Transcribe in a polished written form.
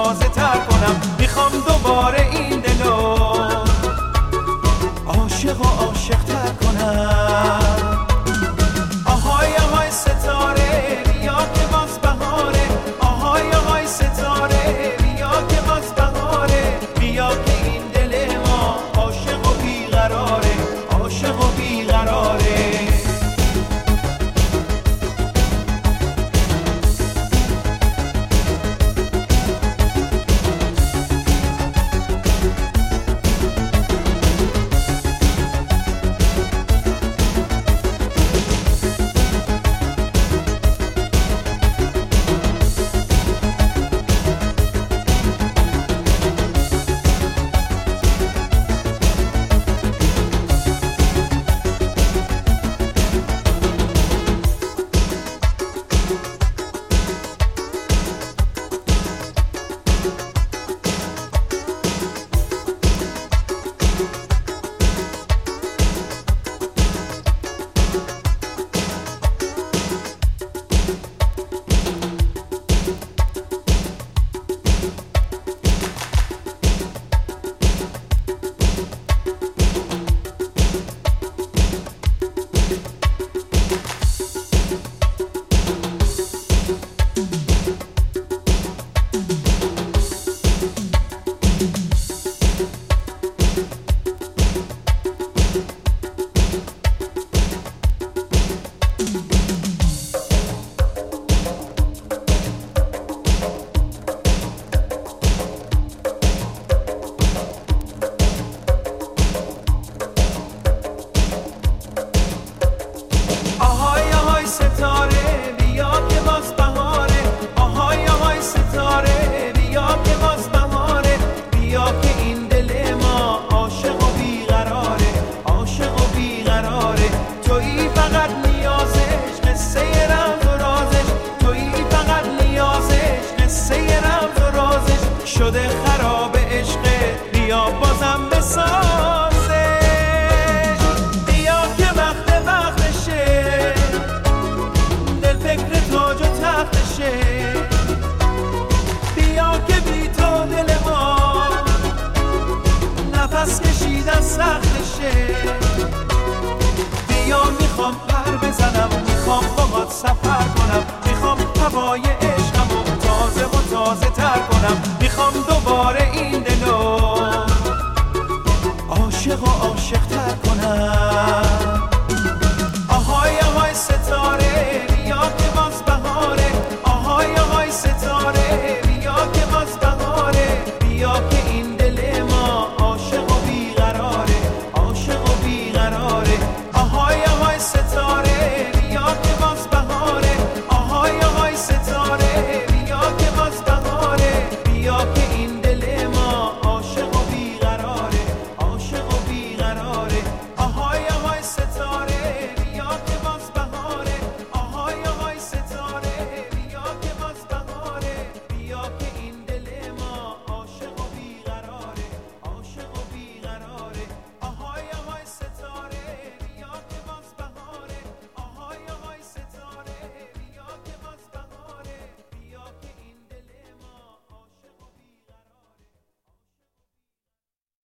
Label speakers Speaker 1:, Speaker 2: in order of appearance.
Speaker 1: تازه تر کنم. میخوام دوباره این دلو عاشق و عاشق تر کنم. آهای آهای ستاره بیا که باز بهاره، آهای آهای ستاره بیا که باز بهاره، بیا که این دل ما عاشق و بیقراره، عاشق و بیقراره. شده خراب عشق بیا بازم بسازش، بیا که وقتشه، دل فکر تاج و تختشه، بیا که بی تو دل ما نفس کشیدن سختشه. بیا میخوام پر بزنم، میخوام باهات سفر کنم، میخوام هوای عشقمو تازه و تازه تر کنم.